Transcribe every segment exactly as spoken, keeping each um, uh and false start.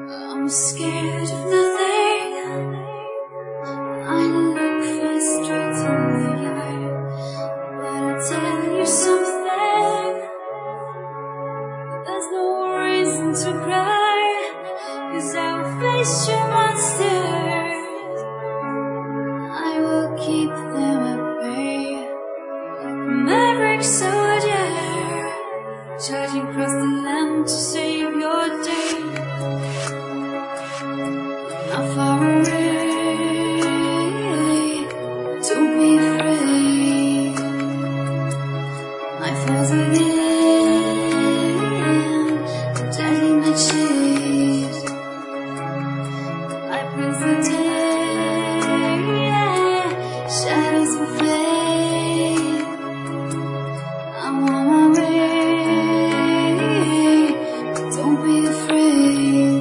I'm scared of nothing. I look frustrated in the eye, but I tell you something. There's no reason to cry, 'cause I will face your monsters. I will keep them at bay, like a maverick soldier, charging across the land to save your day. Not far away, don't be afraid. Night falls again, the deadly night shades. I praise the day, yeah, shadows will fade. I'm on my way, don't be afraid.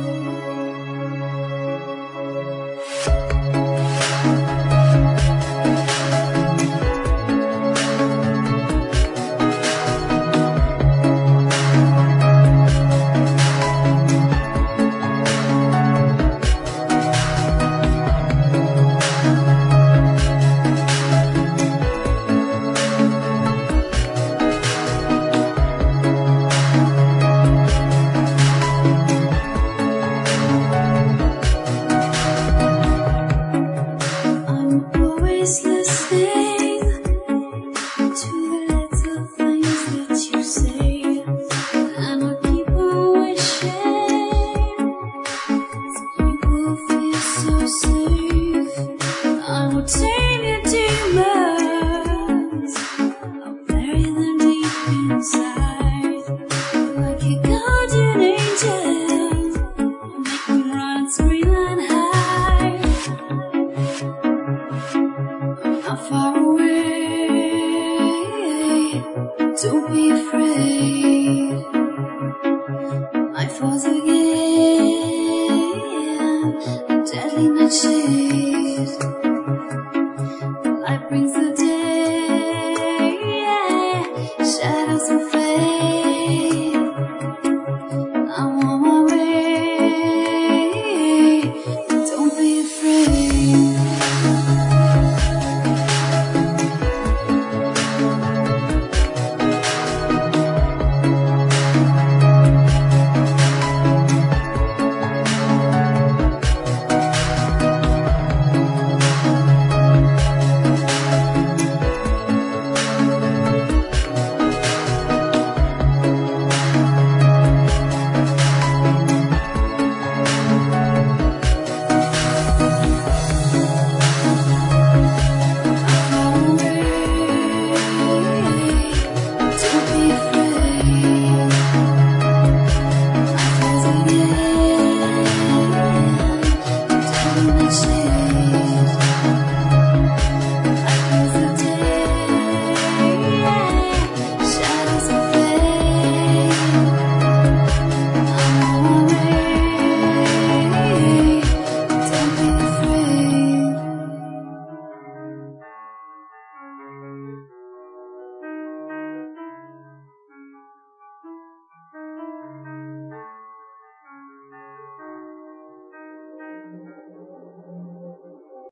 Listening to the little things that you say, and I keep on wishing that you will feel so safe. I will tame your demons, I'll bury them deep inside, like a guardian angel. I'll make them run and scream and hide. Not far away, don't be afraid. Night falls again, a deadly night shade.